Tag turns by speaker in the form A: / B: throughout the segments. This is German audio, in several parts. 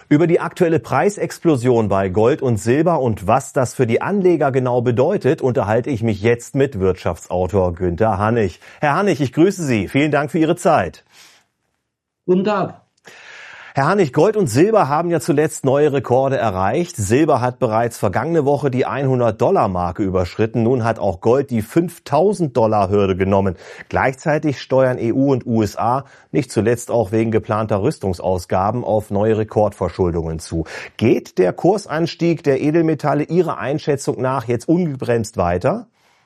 A: Über die aktuelle Preisexplosion bei Gold und Silber und was das für die Anleger genau bedeutet, unterhalte ich mich jetzt mit Wirtschaftsautor Günter Hannig. Herr Hannig, ich grüße Sie. Vielen Dank für Ihre Zeit.
B: Guten Tag.
A: Herr Hannig, Gold und Silber haben ja zuletzt neue Rekorde erreicht. Silber hat bereits vergangene Woche die 100-Dollar-Marke überschritten. Nun hat auch Gold die 5.000-Dollar-Hürde genommen. Gleichzeitig steuern EU und USA, nicht zuletzt auch wegen geplanter Rüstungsausgaben, auf neue Rekordverschuldungen zu. Geht der Kursanstieg der Edelmetalle Ihrer Einschätzung nach jetzt ungebremst weiter?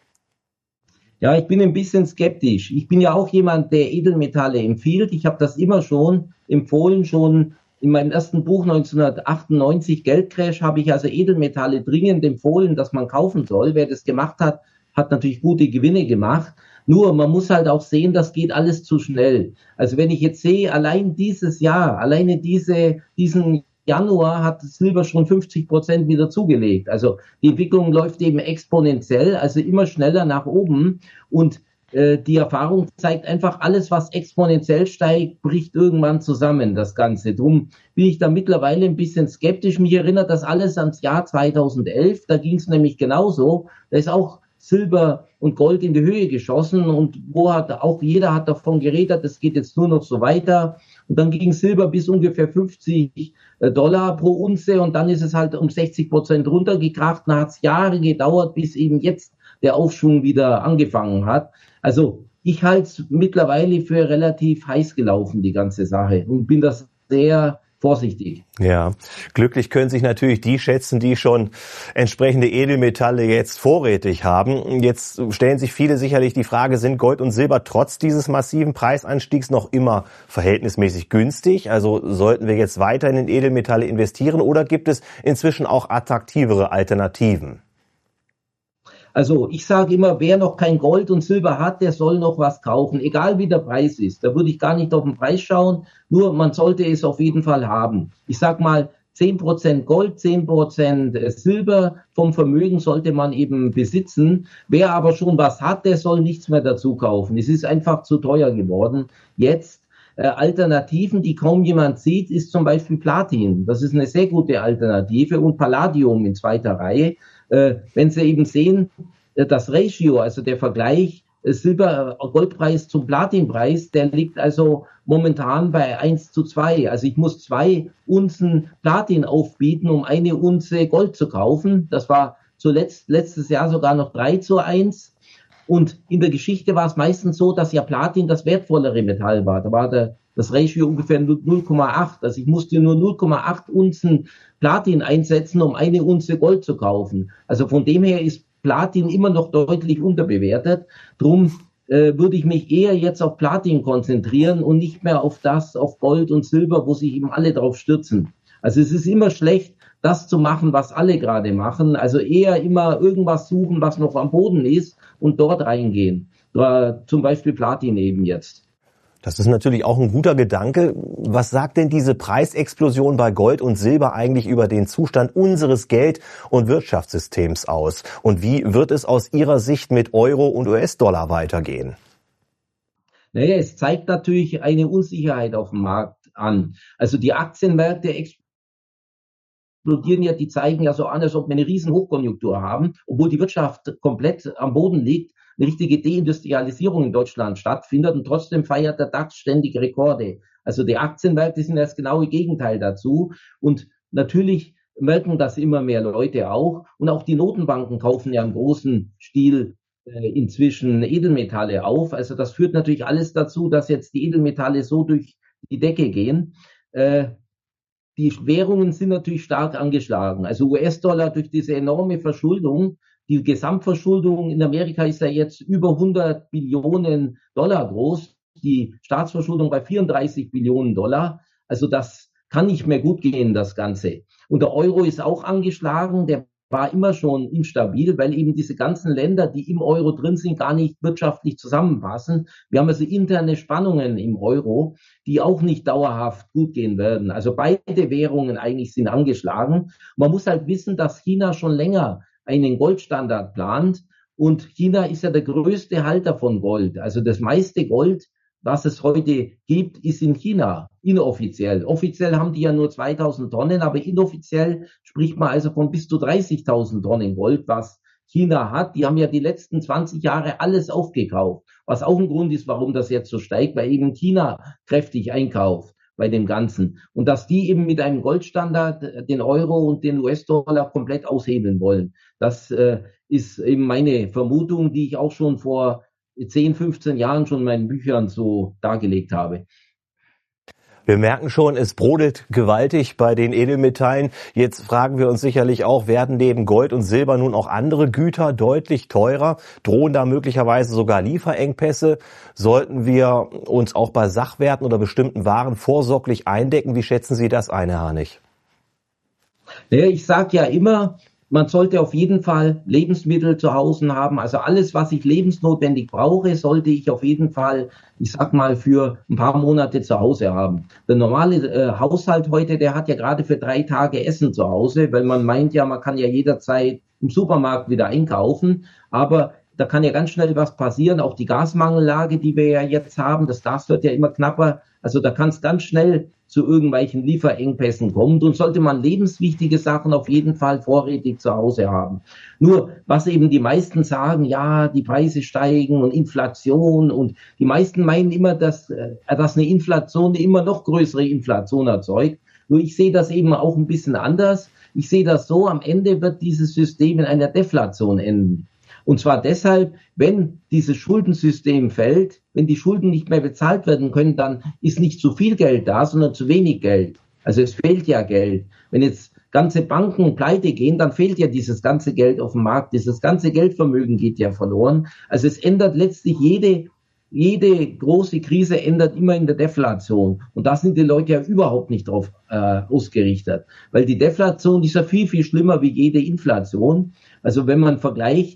B: Ja, ich bin ein bisschen skeptisch. Ich bin ja auch jemand, der Edelmetalle empfiehlt. Ich habe das immer schon empfohlen. Schon in meinem ersten Buch 1998, Geldcrash, habe ich also Edelmetalle dringend empfohlen, dass man kaufen soll. Wer das gemacht hat, hat natürlich gute Gewinne gemacht. Nur, man muss halt auch sehen, das geht alles zu schnell. Also wenn ich jetzt sehe, allein dieses Jahr, alleine diesen Januar hat Silber schon 50% wieder zugelegt. Also die Entwicklung läuft eben exponentiell, also immer schneller nach oben. Und die Erfahrung zeigt einfach, alles, was exponentiell steigt, bricht irgendwann zusammen, das Ganze. Drum bin ich da mittlerweile ein bisschen skeptisch. Mich erinnert das alles ans Jahr 2011. Da ging es nämlich genauso. Da ist auch Silber und Gold in die Höhe geschossen und jeder hat davon geredet, das geht jetzt nur noch so weiter. Und dann ging Silber bis ungefähr 50 Dollar pro Unze und dann ist es halt um 60% runtergekracht. Dann hat es Jahre gedauert, bis eben jetzt der Aufschwung wieder angefangen hat. Also ich halte es mittlerweile für relativ heiß gelaufen, die ganze Sache, und bin das sehr vorsichtig.
A: Ja, glücklich können sich natürlich die schätzen, die schon entsprechende Edelmetalle jetzt vorrätig haben. Jetzt stellen sich viele sicherlich die Frage, sind Gold und Silber trotz dieses massiven Preisanstiegs noch immer verhältnismäßig günstig? Also sollten wir jetzt weiter in Edelmetalle investieren oder gibt es inzwischen auch attraktivere Alternativen?
B: Also ich sage immer, wer noch kein Gold und Silber hat, der soll noch was kaufen, egal wie der Preis ist. Da würde ich gar nicht auf den Preis schauen, nur man sollte es auf jeden Fall haben. Ich sag mal, 10% Gold, 10% Silber vom Vermögen sollte man eben besitzen. Wer aber schon was hat, der soll nichts mehr dazu kaufen. Es ist einfach zu teuer geworden. Jetzt Alternativen, die kaum jemand sieht, ist zum Beispiel Platin. Das ist eine sehr gute Alternative, und Palladium in zweiter Reihe. Wenn Sie eben sehen, das Ratio, also der Vergleich Silber-Goldpreis zum Platinpreis, der liegt also momentan bei 1:2. Also ich muss 2 Unzen Platin aufbieten, um 1 Unze Gold zu kaufen. Das war letztes Jahr sogar noch 3:1. Und in der Geschichte war es meistens so, dass ja Platin das wertvollere Metall war. Da war das Ratio ungefähr 0,8. Also ich musste nur 0,8 Unzen Platin einsetzen, um 1 Unze Gold zu kaufen. Also von dem her ist Platin immer noch deutlich unterbewertet. Drum würde ich mich eher jetzt auf Platin konzentrieren und nicht mehr auf Gold und Silber, wo sich eben alle drauf stürzen. Also es ist immer schlecht, das zu machen, was alle gerade machen. Also eher immer irgendwas suchen, was noch am Boden ist, und dort reingehen. Zum Beispiel Platin eben jetzt.
A: Das ist natürlich auch ein guter Gedanke. Was sagt denn diese Preisexplosion bei Gold und Silber eigentlich über den Zustand unseres Geld- und Wirtschaftssystems aus? Und wie wird es aus Ihrer Sicht mit Euro und US-Dollar weitergehen?
B: Naja, es zeigt natürlich eine Unsicherheit auf dem Markt an. Also die Aktienmärkte explodieren ja, die zeigen ja so an, als ob wir eine riesen Hochkonjunktur haben, obwohl die Wirtschaft komplett am Boden liegt, eine richtige Deindustrialisierung in Deutschland stattfindet, und trotzdem feiert der DAX ständig Rekorde. Also die Aktienmärkte sind das genaue Gegenteil dazu, und natürlich merken das immer mehr Leute auch, und auch die Notenbanken kaufen ja im großen Stil inzwischen Edelmetalle auf. Also das führt natürlich alles dazu, dass jetzt die Edelmetalle so durch die Decke gehen. Die Währungen sind natürlich stark angeschlagen. Also US-Dollar durch diese enorme Verschuldung. Die Gesamtverschuldung in Amerika ist ja jetzt über 100 Billionen Dollar groß. Die Staatsverschuldung bei 34 Billionen Dollar. Also das kann nicht mehr gut gehen, das Ganze. Und der Euro ist auch angeschlagen. Der war immer schon instabil, weil eben diese ganzen Länder, die im Euro drin sind, gar nicht wirtschaftlich zusammenpassen. Wir haben also interne Spannungen im Euro, die auch nicht dauerhaft gut gehen werden. Also beide Währungen eigentlich sind angeschlagen. Man muss halt wissen, dass China schon länger einen Goldstandard plant, und China ist ja der größte Halter von Gold. Also das meiste Gold was es heute gibt, ist in China, inoffiziell. Offiziell haben die ja nur 2000 Tonnen, aber inoffiziell spricht man also von bis zu 30.000 Tonnen Gold, was China hat. Die haben ja die letzten 20 Jahre alles aufgekauft, was auch ein Grund ist, warum das jetzt so steigt, weil eben China kräftig einkauft bei dem Ganzen. Und dass die eben mit einem Goldstandard den Euro und den US-Dollar komplett aushebeln wollen. Das ist eben meine Vermutung, die ich auch schon vor 10, 15 Jahren schon in meinen Büchern so dargelegt habe.
A: Wir merken schon, es brodelt gewaltig bei den Edelmetallen. Jetzt fragen wir uns sicherlich auch, werden neben Gold und Silber nun auch andere Güter deutlich teurer? Drohen da möglicherweise sogar Lieferengpässe? Sollten wir uns auch bei Sachwerten oder bestimmten Waren vorsorglich eindecken? Wie schätzen Sie das ein, Herr Hannig?
B: Naja, ich sage ja immer, man sollte auf jeden Fall Lebensmittel zu Hause haben. Also alles, was ich lebensnotwendig brauche, sollte ich auf jeden Fall, ich sag mal, für ein paar Monate zu Hause haben. Der normale Haushalt heute, der hat ja gerade für 3 Tage Essen zu Hause, weil man meint ja, man kann ja jederzeit im Supermarkt wieder einkaufen. Aber da kann ja ganz schnell was passieren. Auch die Gasmangellage, die wir ja jetzt haben, das Gas wird ja immer knapper. Also da kann es ganz schnell zu irgendwelchen Lieferengpässen kommt und sollte man lebenswichtige Sachen auf jeden Fall vorrätig zu Hause haben. Nur, was eben die meisten sagen, ja, die Preise steigen und Inflation und die meisten meinen immer, dass eine Inflation eine immer noch größere Inflation erzeugt. Nur ich sehe das eben auch ein bisschen anders. Ich sehe das so, am Ende wird dieses System in einer Deflation enden. Und zwar deshalb, wenn dieses Schuldensystem fällt, wenn die Schulden nicht mehr bezahlt werden können, dann ist nicht zu viel Geld da, sondern zu wenig Geld. Also es fehlt ja Geld. Wenn jetzt ganze Banken pleite gehen, dann fehlt ja dieses ganze Geld auf dem Markt. Dieses ganze Geldvermögen geht ja verloren. Also es ändert letztlich jede große Krise ändert immer in der Deflation. Und da sind die Leute ja überhaupt nicht drauf ausgerichtet. Weil die Deflation ist ja viel, viel schlimmer wie jede Inflation. Also wenn man vergleicht,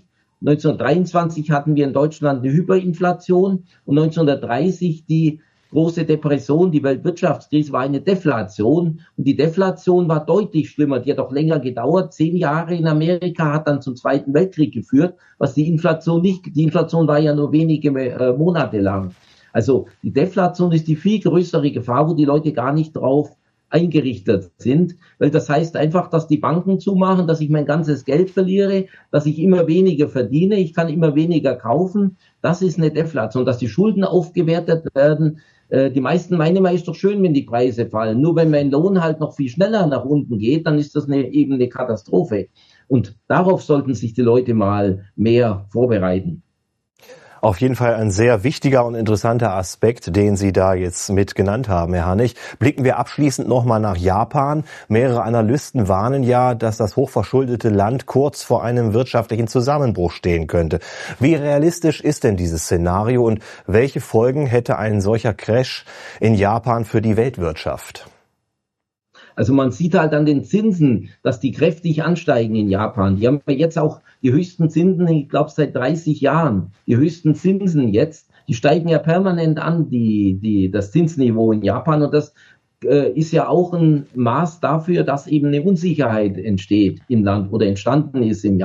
B: 1923 hatten wir in Deutschland eine Hyperinflation und 1930 die große Depression, die Weltwirtschaftskrise war eine Deflation und die Deflation war deutlich schlimmer, die hat auch länger gedauert. 10 Jahre in Amerika hat dann zum Zweiten Weltkrieg geführt, was die Inflation war ja nur wenige Monate lang. Also die Deflation ist die viel größere Gefahr, wo die Leute gar nicht drauf eingerichtet sind, weil das heißt einfach, dass die Banken zumachen, dass ich mein ganzes Geld verliere, dass ich immer weniger verdiene, ich kann immer weniger kaufen. Das ist eine Deflation, dass die Schulden aufgewertet werden. Die meisten meinen immer, ist doch schön, wenn die Preise fallen. Nur wenn mein Lohn halt noch viel schneller nach unten geht, dann ist das eben eine Katastrophe. Und darauf sollten sich die Leute mal mehr vorbereiten.
A: Auf jeden Fall ein sehr wichtiger und interessanter Aspekt, den Sie da jetzt mit genannt haben, Herr Hannig. Blicken wir abschließend nochmal nach Japan. Mehrere Analysten warnen ja, dass das hochverschuldete Land kurz vor einem wirtschaftlichen Zusammenbruch stehen könnte. Wie realistisch ist denn dieses Szenario und welche Folgen hätte ein solcher Crash in Japan für die Weltwirtschaft?
B: Also man sieht halt an den Zinsen, dass die kräftig ansteigen in Japan. Die haben jetzt auch die höchsten Zinsen, ich glaube seit 30 Jahren. Die höchsten Zinsen jetzt, die steigen ja permanent an, das Zinsniveau in Japan. Und das ist ja auch ein Maß dafür, dass eben eine Unsicherheit entsteht im Land oder entstanden ist im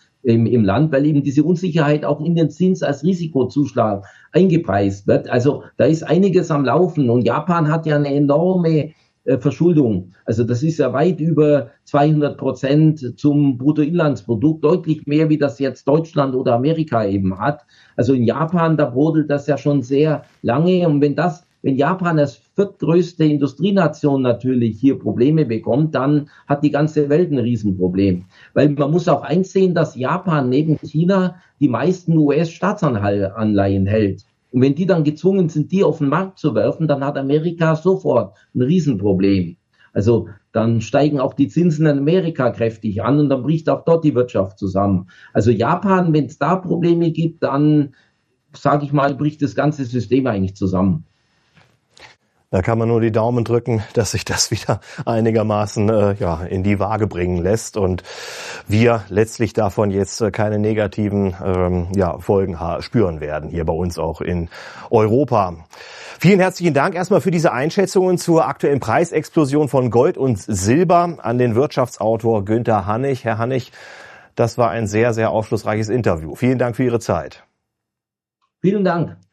B: Land, weil eben diese Unsicherheit auch in den Zins als Risikozuschlag eingepreist wird. Also da ist einiges am Laufen und Japan hat ja eine enorme Verschuldung. Also das ist ja weit über 200% zum Bruttoinlandsprodukt, deutlich mehr, wie das jetzt Deutschland oder Amerika eben hat. Also in Japan, da brodelt das ja schon sehr lange. Und wenn Japan als viertgrößte Industrienation natürlich hier Probleme bekommt, dann hat die ganze Welt ein Riesenproblem. Weil man muss auch einsehen, dass Japan neben China die meisten US-Staatsanleihen hält. Und wenn die dann gezwungen sind, die auf den Markt zu werfen, dann hat Amerika sofort ein Riesenproblem. Also dann steigen auch die Zinsen in Amerika kräftig an und dann bricht auch dort die Wirtschaft zusammen. Also Japan, wenn es da Probleme gibt, dann, sage ich mal, bricht das ganze System eigentlich zusammen.
A: Da kann man nur die Daumen drücken, dass sich das wieder einigermaßen in die Waage bringen lässt und wir letztlich davon jetzt keine negativen Folgen spüren werden, hier bei uns auch in Europa. Vielen herzlichen Dank erstmal für diese Einschätzungen zur aktuellen Preisexplosion von Gold und Silber an den Wirtschaftsautor Günther Hannig. Herr Hannig, das war ein sehr, sehr aufschlussreiches Interview. Vielen Dank für Ihre Zeit.
B: Vielen Dank.